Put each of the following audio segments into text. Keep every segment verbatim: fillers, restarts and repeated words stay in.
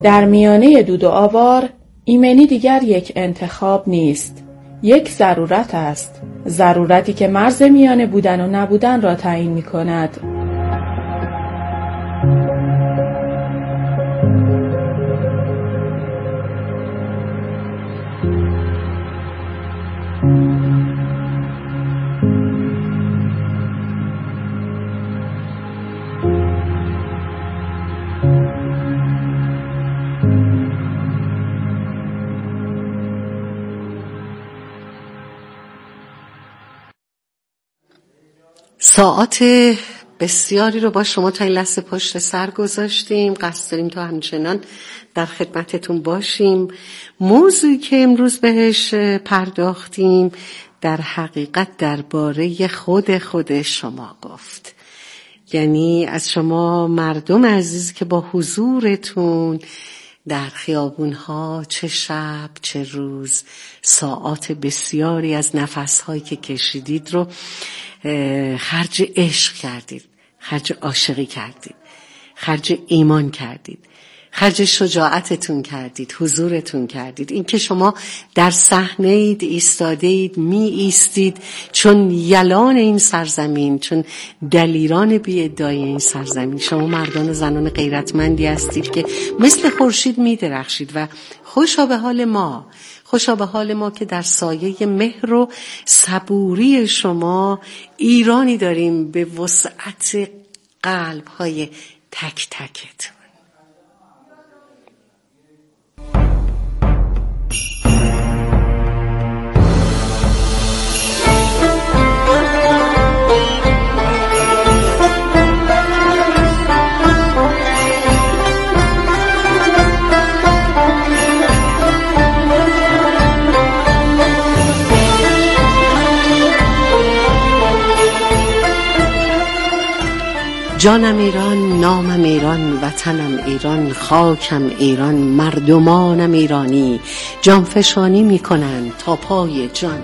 در میانه دود و آوار، ایمنی دیگر یک انتخاب نیست، یک ضرورت است، ضرورتی که مرز میان بودن و نبودن را تعیین می کند. ساعات بسیاری رو با شما تا این لحظه پشت سر گذاشتیم. قصد داریم تا همچنان در خدمتتون باشیم. موضوعی که امروز بهش پرداختیم در حقیقت درباره خود خود شما گفت. یعنی از شما مردم عزیز که با حضورتون در خیابونها چه شب چه روز ساعات بسیاری از نفسهایی که کشیدید رو خرج عشق کردید، خرج عاشقی کردید، خرج ایمان کردید، خرج شجاعتتون کردید، حضورتون کردید. این که شما در صحنه اید، ایستاده اید، می ایستید چون یلان این سرزمین، چون دلیران بی ادعای این سرزمین، شما مردان و زنان غیرتمندی هستید که مثل خورشید می درخشید و خوشا به حال ما، خوشا به حال ما که در سایه مهر و صبوری شما ایرانی داریم به وسعت قلب‌های تک تکتون. جانم ایران، نامم ایران، وطنم ایران، خاکم ایران، مردمانم ایرانی، جانفشانی میکنن تا پای جان.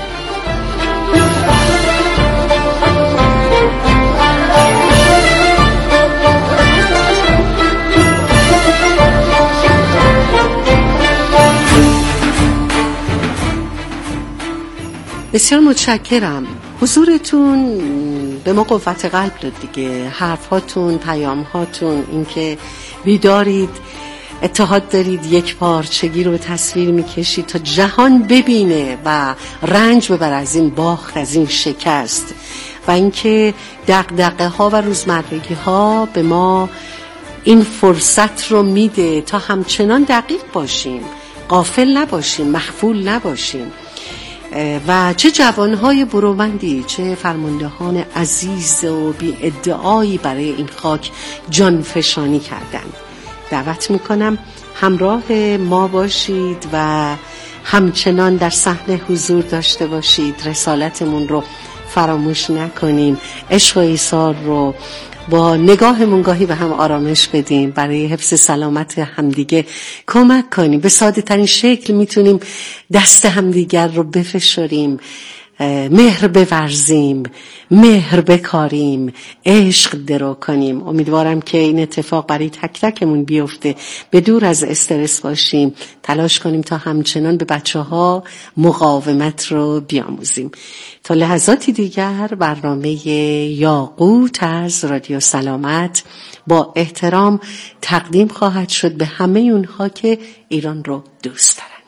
بسیار متشکرم. حضورتون به ما قوت قلب داد دیگه. حرفاتون، پیامهاتون، اینکه بیدارید، اتحاد دارید، یک پارچگی رو به تصویر میکشید تا جهان ببینه و رنج ببر از این باخت، از این شکست. و اینکه دغدغه ها و روزمرگی ها به ما این فرصت رو میده تا همچنان دقیق باشیم، غافل نباشیم، مغفول نباشیم. و چه جوانهای برومندی، چه فرماندهان عزیز و بی ادعایی برای این خاک جانفشانی کردند. دعوت میکنم همراه ما باشید و همچنان در صحنه حضور داشته باشید. رسالتمون رو فراموش نکنیم. عشق و ایثار رو با نگاهمون گاهی به هم آرامش بدیم، برای حفظ سلامت همدیگه کمک کنیم. به ساده ترین شکل میتونیم دست همدیگر رو بفشاریم، مهر بورزیم، مهر بکاریم، عشق درو کنیم. امیدوارم که این اتفاق برای تک تکمون بیفته، به دور از استرس باشیم، تلاش کنیم تا همچنان به بچه ها مقاومت رو بیاموزیم. تا لحظاتی دیگر برنامه یاقوت از رادیو سلامت با احترام تقدیم خواهد شد به همه اونها که ایران رو دوست دارند.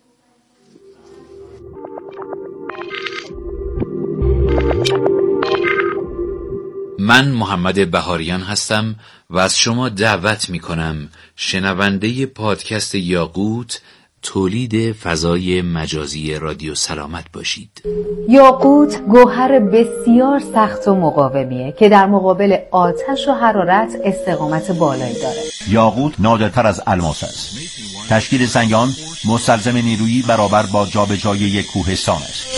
من محمد بهاریان هستم و از شما دعوت می کنم شنونده پادکست یاقوت، تولید فضای مجازی رادیو سلامت باشید. یاقوت گوهر بسیار سخت و مقاومیه که در مقابل آتش و حرارت استقامت بالایی داره. یاقوت نادرتر از الماس است. تشکیل سنگ آن مستلزم نیرویی برابر با جابجایی یک کوهستان است.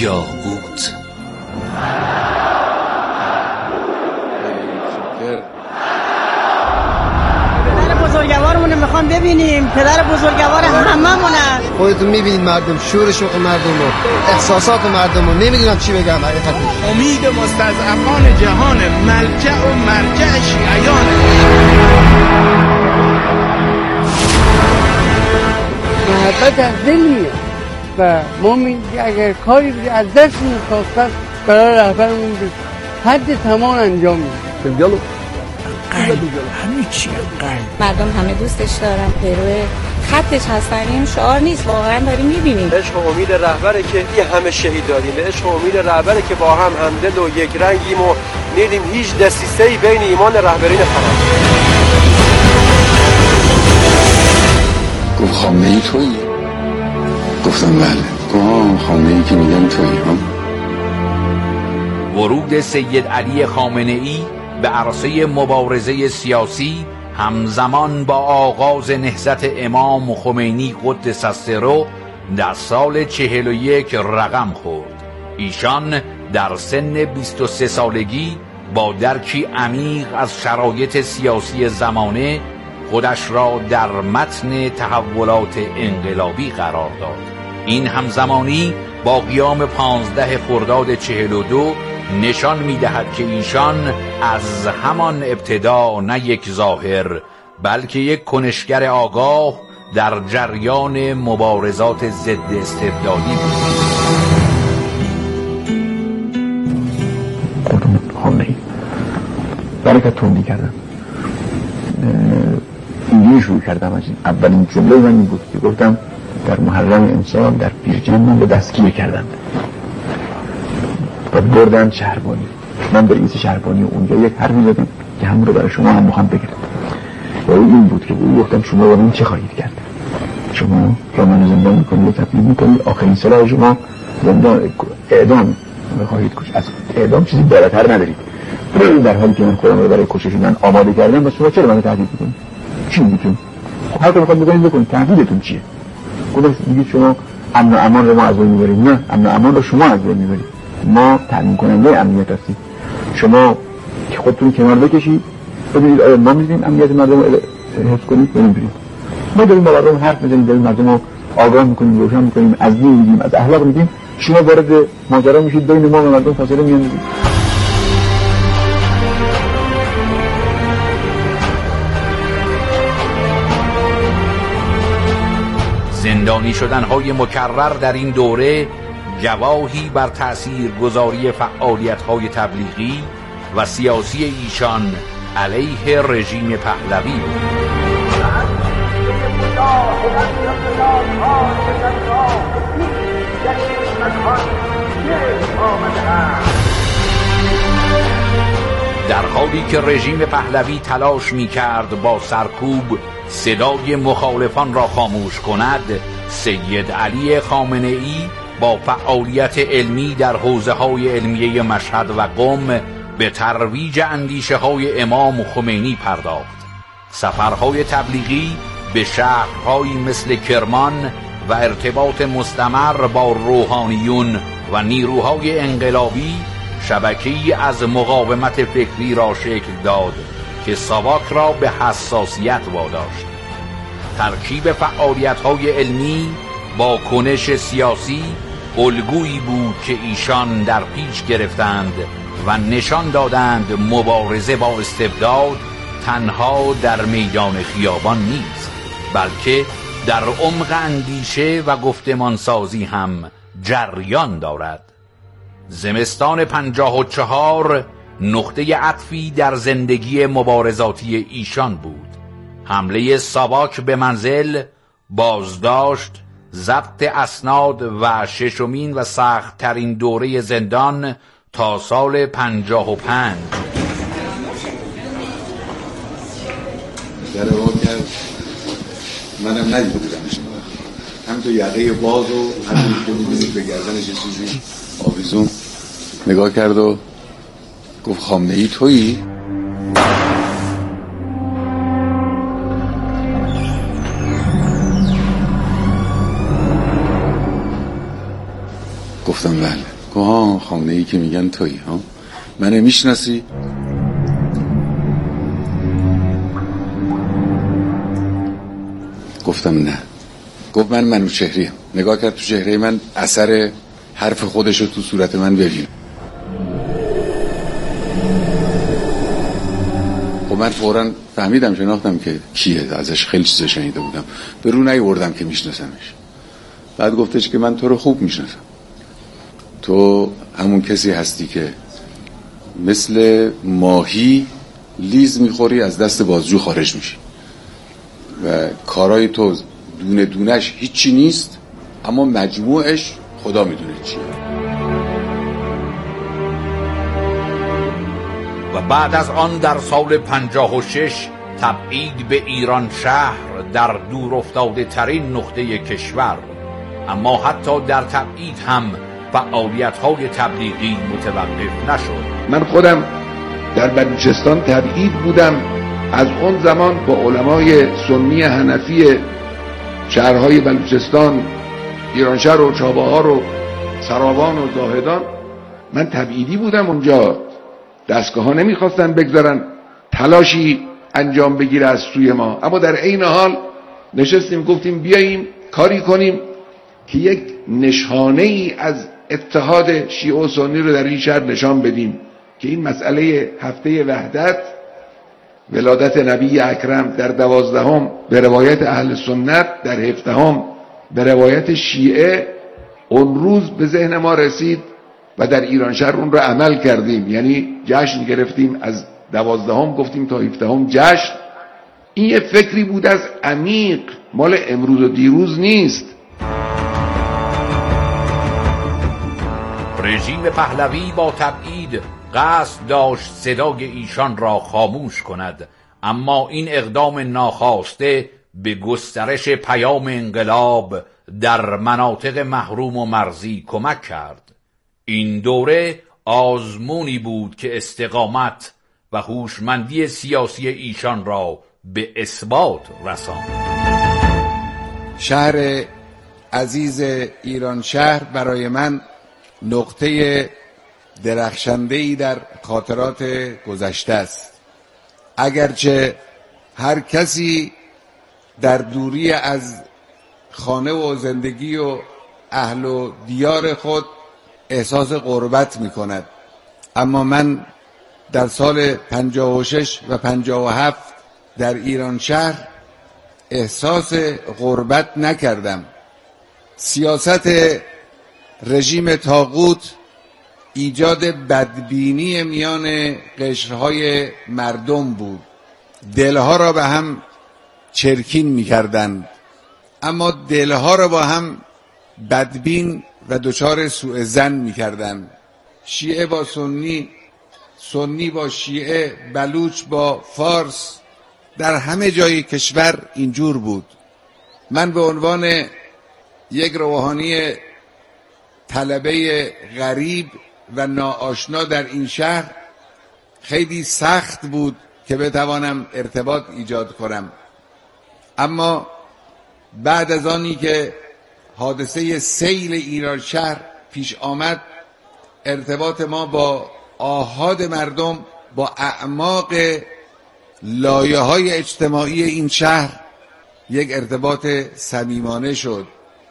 یاقوت. پدر بزرگوارمونه میخوام ببینیم، پدر بزرگوار هممونه. خودتون میبینید مردم، شور شوق مردم و احساسات مردم رو نمیدونم چی بگم. حقیقتش امید مستضعفان جهان، ملجأ و مرجع شیعیانه. محبت از دل میاد و ما میگیم اگر کاری بودی از دست میخواستن برای رهبرمون حد تمام انجام میدیم. جلو قلب همه چی قلب. مردم همه دوستش دارن، پیرو خطش هستن. این شعار نیست، واقعا داریم میبینیم. عشق و امید رهبره که یه همه شهید دادیم، عشق و امید رهبره که با هم همدل و یک رنگیم و نیدیم هیچ دسیسه‌ای بین ایمان رهبرین خراب. گفت خامنه ای تویی؟ گفتم بله. گفت خامنه ای که میگم تویی هم. ورود سید علی خامنه ای به عرصه مبارزه سیاسی همزمان با آغاز نهضت امام خمینی قدس السر در سال چهل و یک رقم خورد. ایشان در سن بیست و سه سالگی با درکی عمیق از شرایط سیاسی زمانه خودش را در متن تحولات انقلابی قرار داد. این همزمانی با قیام پانزده خرداد چهل و دو نشان می‌دهد که ایشان از همان ابتدا نه یک ظاهر بلکه یک کنشگر آگاه در جریان مبارزات ضد استبدادی بود. خودم خامنه‌ای برای که تندی کردم، اینجوری شروع کردم. از این اولین جمله من این بود که گفتم در محرم امسال در بیرجند من به دستگیر کردند و بردن شهربانی. من به رئیس شهربانی اونجا یک حرفی زدم که همون رو برای شما هم میخوام بگم و این بود که او گفتم شما با من چه خواهید کرد؟ شما را من زندان میکنید و تبدیل میکنید، آخرین سلاح شما زندان اعدام خواهید کشید. از اعدام چیزی بالاتر ندارید، در حالی که من خودم رو برای کشش من آماده کردم. و شما چرا من تهدید میکنید؟ چی میگید؟ هر کاری میخواد بکنید بکنید. تهدیدتون چیه؟ خودش میگید شما امن و امان رو ما از بین میبریم. نه، امن و امان رو شما از بین میبرید. ما تامین کننده امنیت هستیم. شما که خودتون کنار بکشید ببینید آیا ما می‌تونیم امنیت مردم رو حفظ کنیم یا نمی‌تونیم. ما داریم با مردم حرف می‌زنیم، داریم مردم رو آگاه می‌کنیم، روشن می‌کنیم، از دین میگیم، از اخلاق میگیم. شما وارد ماجرا میشید، بین ما و مردم فاصله میاندازید. زندانی شدن‌های مکرر در این دوره گواهی بر تأثیرگذاری فعالیت‌های تبلیغی و سیاسی ایشان علیه رژیم پهلوی بود. در حالی که رژیم پهلوی تلاش می‌کرد با سرکوب صدای مخالفان را خاموش کند، سید علی خامنه‌ای با فعالیت علمی در حوزه‌های علمیه مشهد و قم به ترویج اندیشه‌های امام خمینی پرداخت. سفرهای تبلیغی به شهرهایی مثل کرمان و ارتباط مستمر با روحانیون و نیروهای انقلابی شبکه‌ای از مقاومت فکری را شکل داد که ساواک را به حساسیت واداشت. ترکیب فعالیت‌های علمی با کنش سیاسی الگویی بود که ایشان در پیش گرفتند و نشان دادند مبارزه با استبداد تنها در میدان خیابان نیست، بلکه در عمق اندیشه و گفتمانسازی هم جریان دارد. زمستان پنجاه و چهار نقطه عطفی در زندگی مبارزاتی ایشان بود. حمله ساواک به منزل، بازداشت، ضبط اسناد و ششمین و سخت ترین دوره زندان تا سال پنجاه و پنج. در واقع کرد منم ندیده بودم، هم تو یقه باز و همین که می‌بینید به گردنش یه چیزی آویزون نگاه کرد و گفت خامنه‌ای تویی؟ گفتم بله. گفت ها خامنه ای که میگن تویی ها، منو میشناسی؟ گفتم نه. گفت من منوچهریم. نگاه کرد تو چهره من، اثر حرف خودشو تو صورت من ببین. خب من فوراً فهمیدم، شناختم که کیه، ازش خیلی چیزا شنیده بودم، به رو نیوردم که میشناسمش. بعد گفتش که من تو رو خوب میشناسم، تو همون کسی هستی که مثل ماهی لیز میخوری از دست بازجو خارج میشی و کارهای تو دونه دونش هیچی نیست، اما مجموعش خدا میدونه چیه. و بعد از آن در سال پنجاه و شش تبعید به ایران شهر در دور افتاده ترین نقطه کشور، اما حتی در تبعید هم فعالیت های تبلیغی متوقف نشد. من خودم در بلوچستان تبعید بودم، از اون زمان با علمای سنی حنفی شهرهای بلوچستان، ایرانشهر و چابهار و سراوان و زاهدان، من تبعیدی بودم اونجا. دستگاه ها نمیخواستن بگذارن تلاشی انجام بگیره از سوی ما، اما در عین حال نشستیم گفتیم بیاییم کاری کنیم که یک نشانه ای از اتحاد شیعه و سنی رو در این شهر نشان بدیم که این مسئله هفته وحدت، ولادت نبی اکرم در دوازدهم به روایت اهل سنت، در هفدهم به روایت شیعه، اون روز به ذهن ما رسید و در ایران شهر اون رو عمل کردیم. یعنی جشن گرفتیم، از دوازدهم گفتیم تا هفدهم جشن. این یه فکری بود از عمیق، مال امروز و دیروز نیست. رژیم پهلوی با تبعید قصد داشت صدای ایشان را خاموش کند، اما این اقدام ناخواسته به گسترش پیام انقلاب در مناطق محروم و مرزی کمک کرد. این دوره آزمونی بود که استقامت و هوشمندی سیاسی ایشان را به اثبات رساند. شهر عزیز ایران شهر برای من نقطه درخشنده‌ای در خاطرات گذشته است. اگرچه هر کسی در دوری از خانه و زندگی و اهل و دیار خود احساس غربت می کند، اما من در سال پنجاه و شش و پنجاه و هفت در ایران شهر احساس غربت نکردم. سیاست رژیم طاغوت ایجاد بدبینی میان قشرهای مردم بود، دلها را به هم چرکین می‌کردند، اما دلها را با هم بدبین و دچار سوء ظن می‌کردند. شیعه با سنی، سنی با شیعه، بلوچ با فارس، در همه جای کشور اینجور بود. من به عنوان یک روحانی طلبه غریب و ناآشنا در این شهر خیلی سخت بود که بتوانم ارتباط ایجاد کنم، اما بعد از آنی که حادثه سیل ایران شهر پیش آمد، ارتباط ما با آحاد مردم، با اعماق لایه‌های اجتماعی این شهر یک ارتباط صمیمانه شد.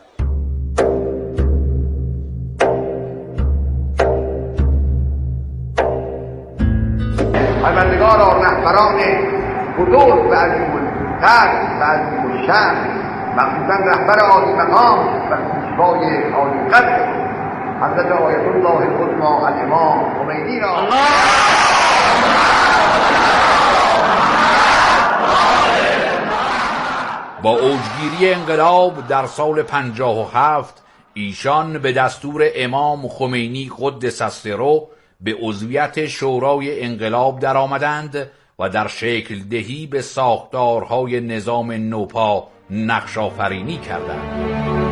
پروردگار و رهبران بزرگ و عظیم القدر و عظیم الشأن، مخصوصا رهبر عالی مقام و پیشوای عالی قدر حضرت آیت الله العظمی الامام خمینی را با اوجگیری انقلاب در سال پنجاه و هفت ایشان به دستور امام خمینی قدس سره به عضویت شورای انقلاب در آمدند و در شکل دهی به ساختارهای نظام نوپا نقش آفرینی کردند.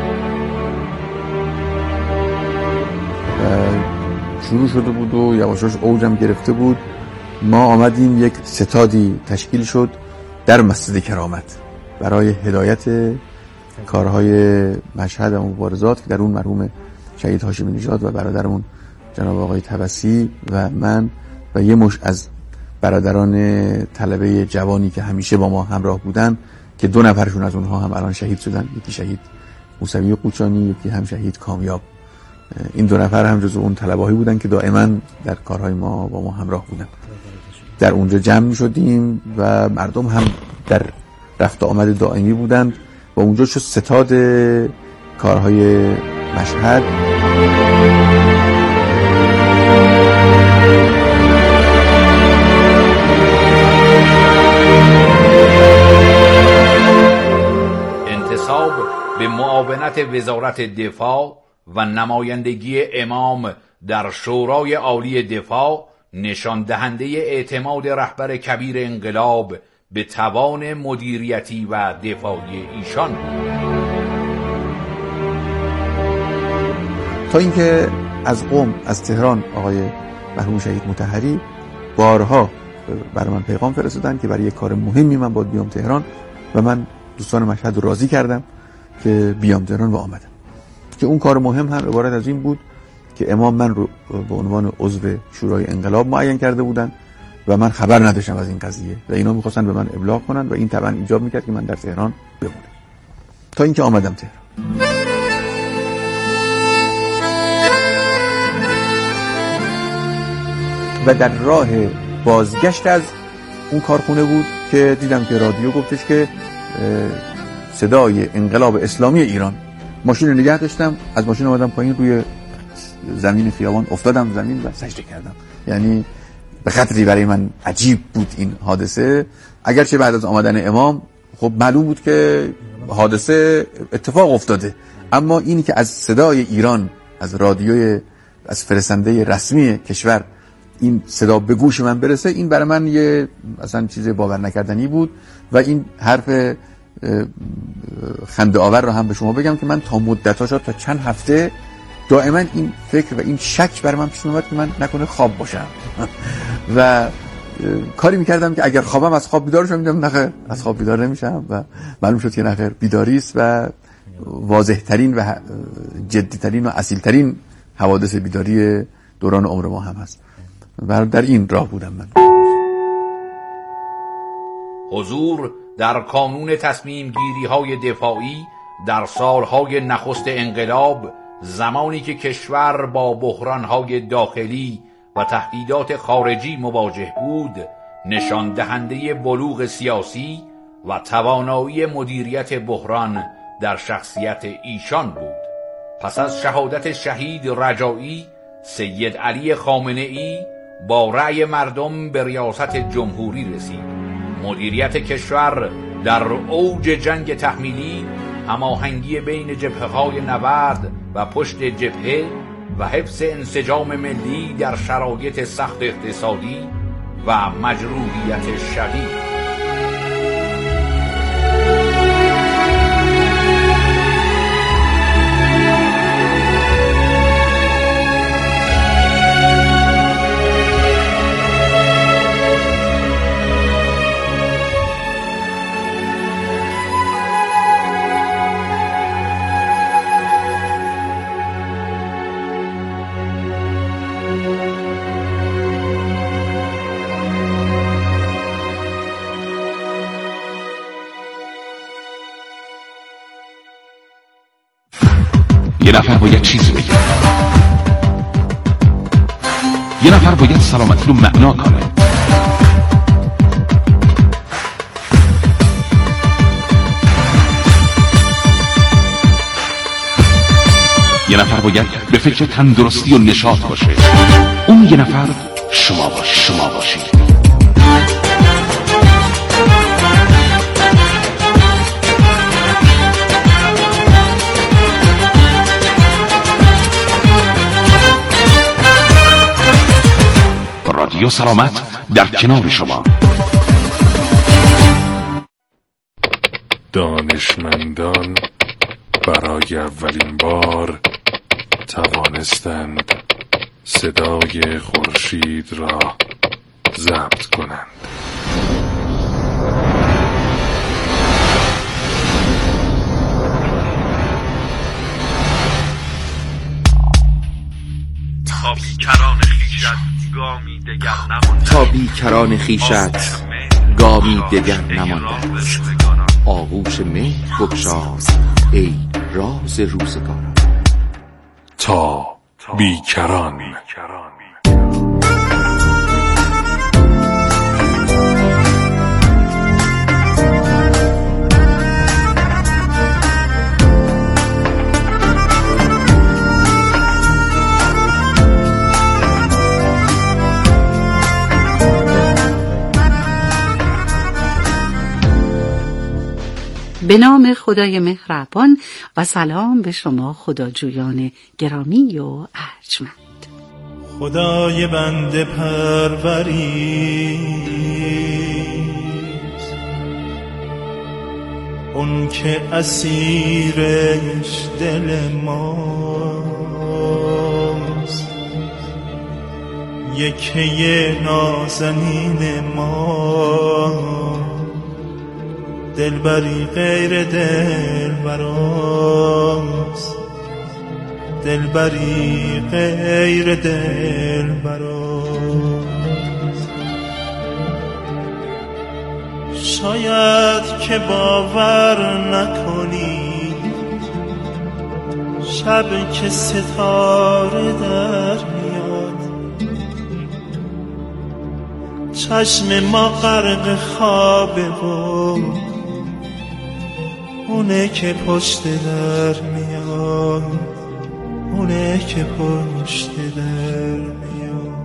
شروع شده بود و یواشاش اوجم گرفته بود. ما آمدیم، یک ستادی تشکیل شد در مسجد کرامت برای هدایت کارهای مشهد و مبارزات که در اون مرحوم شهید هاشمی نژاد و برادرمون جناب آقای طبسی و من و یه مش از برادران طلبه جوانی که همیشه با ما همراه بودن که دو نفرشون از اونها هم الان شهید شدن، یکی شهید موسوی قوچانی، یکی هم شهید کامیاب. این دو نفر هم جزو اون طلبه‌ای بودن که دائما در کارهای ما با ما همراه بودن. در اونجا جمع می شدیم و مردم هم در رفت آمد دائمی بودند و اونجا شد ستاد کارهای مشهد. انتصاب به معاونت وزارت دفاع و نمایندگی امام در شورای عالی دفاع نشان دهنده اعتماد رهبر کبیر انقلاب به توان مدیریتی و دفاعی ایشان بود. تا اینکه از قم، از تهران، آقای مرحوم شهید مطهری بارها برای من پیغام فرستادن که برای یک کار مهمی من باید بیام تهران و من دوستان مشهد رو راضی کردم که بیام تهران و آمدم. که اون کار مهم هم عبارت از این بود که امام من رو به عنوان عضو شورای انقلاب معین کرده بودن و من خبر نداشتم از این قضیه و اینا می‌خواستن به من ابلاغ کنن و این طبعا ایجاب می‌کرد که من در تهران بمونم. تا اینکه آمدم تهران. و در راه بازگشت از اون کارخونه بود که دیدم که رادیو گفتش که صدای انقلاب اسلامی ایران. ماشین رو نگه داشتم، از ماشین آمدم پایین، روی زمین خیابان افتادم زمین و سجده کردم. یعنی به قدری برای من عجیب بود این حادثه. اگرچه بعد از آمدن امام خب معلوم بود که حادثه اتفاق افتاده، اما اینی که از صدای ایران، از رادیوی، از فرستنده رسمی کشور این صدا به گوش من برسه، این برای من یه اصلا چیز باور نکردنی بود. و این حرف خنده آور رو هم به شما بگم که من تا مدت‌ها شد تا چند هفته دائما این فکر و این شک برای من پیش اومد که من نکنه خواب باشم و کاری میکردم که اگر خوابم از خواب بیدار شدم، میدم نخیر از خواب بیدار نمیشم و معلوم شد که نخیر بیداری است و واضح ترین و جدی ترین و اصیل ترین حوادث بیداری دوران عمر ما هم هست و در این راه بودم من. حضور در کانون تصمیم گیری های دفاعی در سالهای نخست انقلاب، زمانی که کشور با بحرانهای داخلی و تهدیدات خارجی مواجه بود، نشان دهنده بلوغ سیاسی و توانایی مدیریت بحران در شخصیت ایشان بود. پس از شهادت شهید رجایی، سید علی خامنه‌ای با رأی مردم به ریاست جمهوری رسید. مدیریت کشور در اوج جنگ تحمیلی، هماهنگی بین جبهه‌های نبرد و پشت جبهه و حفظ انسجام ملی در شرایط سخت اقتصادی و مجروحیت شدید. یه نفر باید چیزی بگه، یه نفر باید سلامتی رو معنا کنه، یه نفر باید به فکر تندرستی و نشاط باشه. اون یه نفر شما باش شما باشید. رادیو سلامت در کنار شما. دانشمندان برای اولین بار توانستند صدای خورشید را ضبط کنند. تا بیکران خویشت گامی دگر نمانده است. آغوش مهر بگشای ای راز روزگاران. تا بیکران. به نام خدای مهربان و سلام به شما خداجویان گرامی و ارجمند. خدای بنده پروریست، اون که اسیرش دل ماست، یکی نازنین ما، دلبری غیر دلبراست، دلبری غیر دلبراست. شاید که باور نکنید، شب که ستاره در میاد، چشم ما غرق خوابه و اونه که پشت در میاد، اونه که پشت در میاد.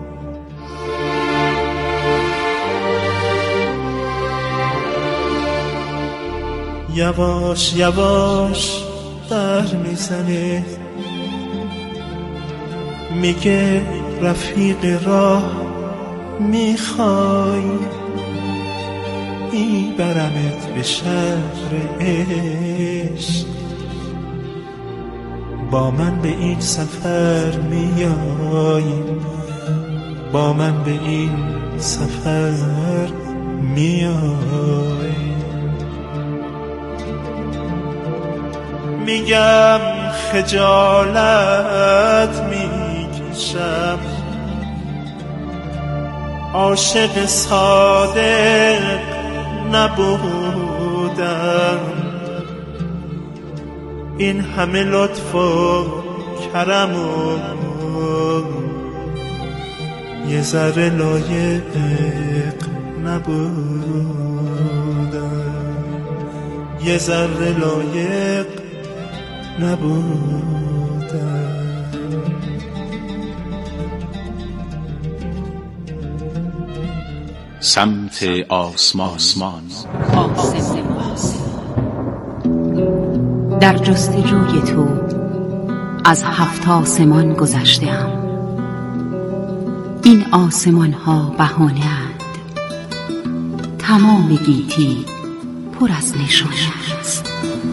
یواش یواش در میزنه، میگه رفیق راه میخوای، میبرمت به شهر عشق، با من به این سفر میای، با من به این سفر میای. میگم خجالت میکشم، عاشق صادق نبودم، این همه لطف و کرم و یه ذره لایق نبودم، یه ذره لایق نبودم. سمت آسمان. در جستجوی تو از هفت آسمان گذشته‌ام، این آسمان ها بهانه اند، تمام گیتی پر از نشانه است.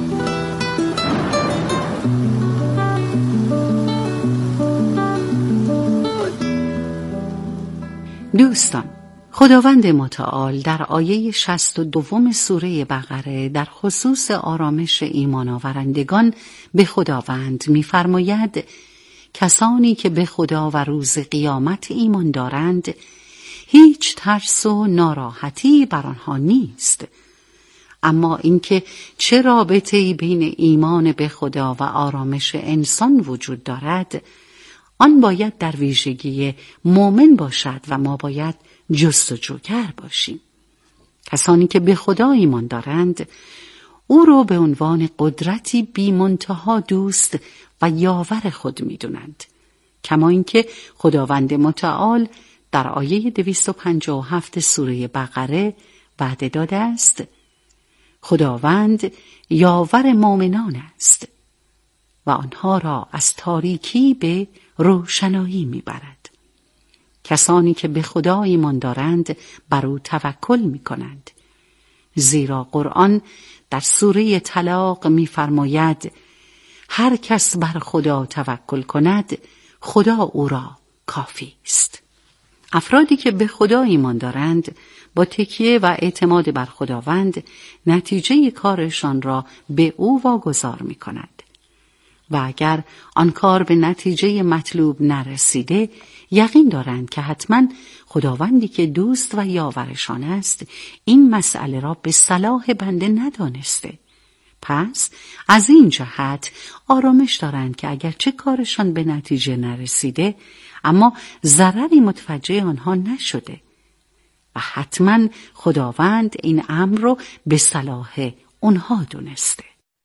دوستان، خداوند متعال در آیه شصت و دوم سوره بقره در خصوص آرامش ایمان آورندگان به خداوند می‌فرماید کسانی که به خدا و روز قیامت ایمان دارند هیچ ترس و ناراحتی بر آنها نیست، اما اینکه چه رابطه‌ای بین ایمان به خدا و آرامش انسان وجود دارد آن باید در ویژگی مؤمن باشد و ما باید جستجوگر باشیم. کسانی که به خدا ایمان دارند او را به عنوان قدرتی بی منتها دوست و یاور خود می دونند، کما اینکه خداوند متعال در آیه دویست و پنجاه و هفت سوره بقره وعده داده است خداوند یاور مؤمنان است و آنها را از تاریکی به روشنایی می برد. کسانی که به خدا ایمان دارند بر او توکل می کنند، زیرا قرآن در سوره طلاق می فرماید هر کس بر خدا توکل کند خدا او را کافی است. افرادی که به خدا ایمان دارند با تکیه و اعتماد بر خداوند نتیجه کارشان را به او واگذار می کنند و اگر آن کار به نتیجه مطلوب نرسیده یقین دارند که حتما خداوندی که دوست و یاورشان است این مسئله را به صلاح بنده ندانسته. پس از این جهت آرامش دارند که اگر چه کارشان به نتیجه نرسیده اما ضرری متوجه آنها نشده و حتما خداوند این امر رو به صلاح اونها دونسته.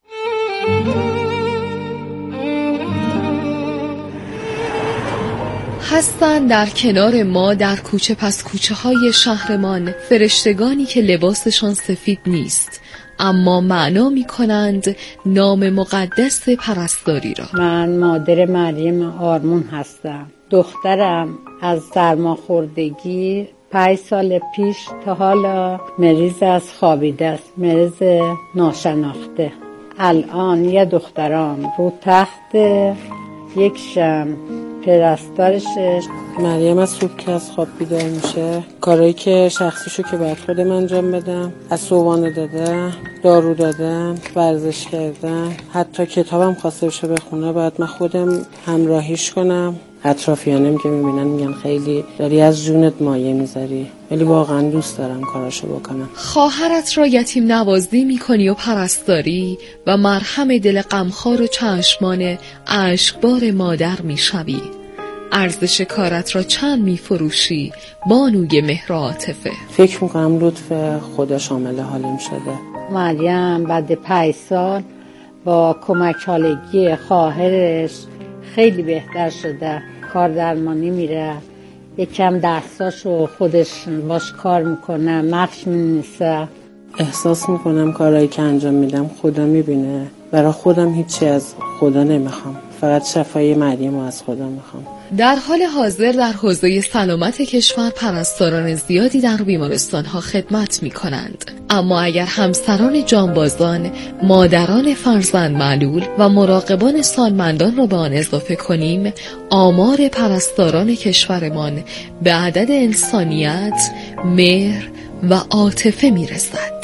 هستند در کنار ما در کوچه پس کوچه های شهرمان فرشتگانی که لباسشان سفید نیست اما معنا می کنند نام مقدس پرستاری را. من مادر مریم آرمون هستم. دخترم از سرماخوردگی پنج سال پیش تا حالا مریض از خوابیده است، مریض ناشناخته. الان یه دخترام رو تخت، یک شم پرستارشه. مریم از صبح که از خواب بیدار میشه کارایی که شخصیشو که باید خودم انجام بدم، از صبحانه دادن، دارو دادن، ورزش کردن، حتی کتابم خواسته بشه بخونه باید من خودم همراهیش کنم. اطرافیانم که میبینن میگن خیلی داری از جونت مایه میذاری، ولی واقعا دوست دارم کاراشو بکنم. خواهرت را یتیم نوازی میکنی و پرستاری و مرهم دل غمخوار و چشمان اشکبار مادر میشوی. ارزش کارت را چند میفروشی بانوی مهر و عاطفه؟ فکر میکنم لطف خدا شامل حالم شده. مریم بعد پنج سال با کمک حالگی خواهرش خیلی بهتر شده، کار درمانی میره، یکم درساشو خودش باش کار میکنه، نقش مینویسه. احساس میکنم کارهایی که انجام میدم خدا میبینه. برای خودم هیچی از خدا نمیخوام، فقط شفای مریم رو از خدا میخوام. در حال حاضر در حوزه سلامت کشور پرستاران زیادی در بیمارستان‌ها خدمت می‌کنند. اما اگر همسران جانبازان، مادران فرزند معلول و مراقبان سالمندان را به آن اضافه کنیم، آمار پرستاران کشورمان به عدد انسانیت، مهر و عاطفه می‌رسد.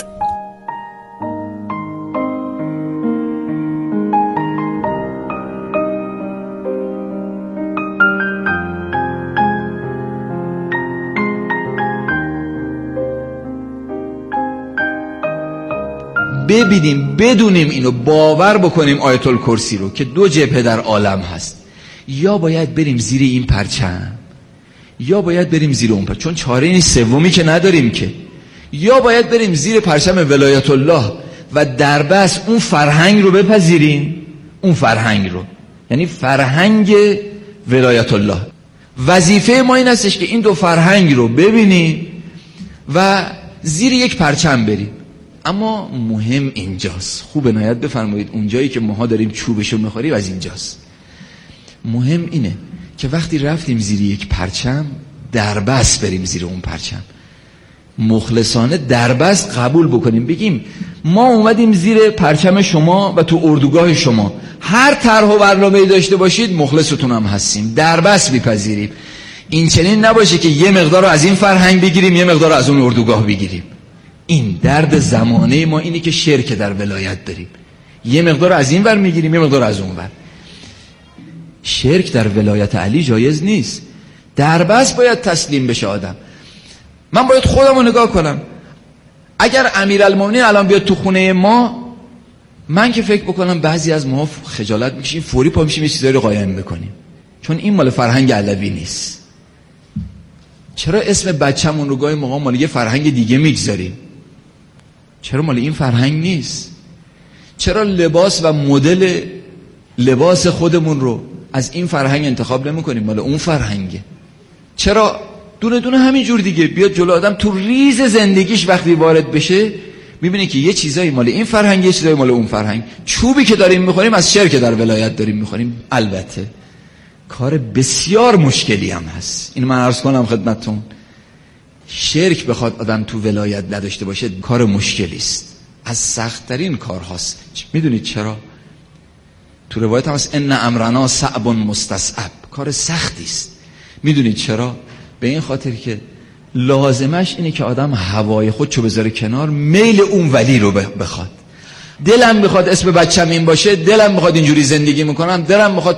ببینیم، بدونیم اینو، باور بکنیم آیت الکرسی رو که دو جبهه در عالم هست. یا باید بریم زیر این پرچم یا باید بریم زیر اون پرچم، چون چاره نیست، سومی که نداریم که. یا باید بریم زیر پرچم ولایت الله و در بس اون فرهنگ رو بپذیریم، اون فرهنگ رو، یعنی فرهنگ ولایت الله. وظیفه ما این هستش که این دو فرهنگ رو ببینیم و زیر یک پرچم بریم. اما مهم اینجاست، خوب عنایت بفرمایید، اونجایی که ماها داریم چوبشو میخوریم از اینجاست. مهم اینه که وقتی رفتیم زیر یک پرچم دربست بریم زیر اون پرچم، مخلصانه دربست قبول بکنیم، بگیم ما اومدیم زیر پرچم شما و تو اردوگاه شما، هر طرح و برنامه‌ای داشته باشید مخلصتون هم هستیم، دربست میپذیریم. این چنین نباشه که یه مقدار از این فرهنگ بگیریم یه مقدار از اون اردوگاه بگیریم. این درد زمانه ما اینه که شرک در ولایت داریم، یه مقدار از این ور میگیریم یه مقدار از اون ور. شرک در ولایت علی جایز نیست، دربست باید تسلیم بشه آدم. من باید خودم رو نگاه کنم. اگر امیرالمومنین الان بیاد تو خونه ما، من که فکر بکنم بعضی از ما خجالت میکشیم، فوری پا میشیم یه چیزایی رو قایم بکنیم، چون این مال فرهنگ علوی نیست. چرا اسم بچه‌مون رو گاهی موقع مال یه فرهنگ دیگه میگذاریم؟ چرا مال این فرهنگ نیست؟ چرا لباس و مدل لباس خودمون رو از این فرهنگ انتخاب نمی کنیم، مال اون فرهنگه؟ چرا دونه دونه همین جور دیگه بیاد جلو آدم تو ریز زندگیش وقتی وارد بشه میبینه که یه چیزایی مال این فرهنگ یه چیزایی مال اون فرهنگ. چوبی که داریم میخوریم از شرک در ولایت داریم میخوریم. البته کار بسیار مشکلی هم هست، این من عرض کنم خدمتتون. شرک بخواد آدم تو ولایت نداشته باشه کار مشکلی است، از سخت‌ترین کارهاست. میدونید چرا؟ تو روایت هم هست ان امرنا صعب مستصعب، کار سختی است. میدونید چرا؟ به این خاطر که لازمش اینه که آدم هوای خودشو بذاره کنار، میل اون ولی رو بخواد. دلم میخواد اسم بچم این باشه، دلم میخواد اینجوری زندگی میکنم، دلم میخواد